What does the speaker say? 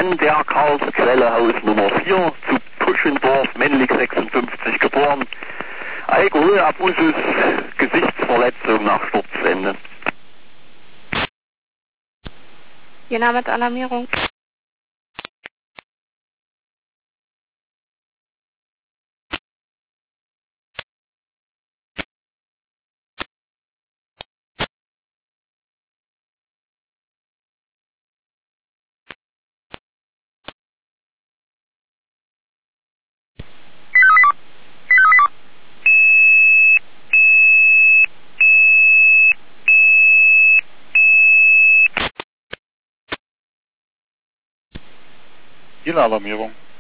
an der Karlsquelle, Haus Nummer 4, zu Puschendorf, männlich 56 geboren. Alkoholabusus, Gesichtsverletzung nach Sturzende. Ihr Name ist Alarmierung. Ihre Alarmierung.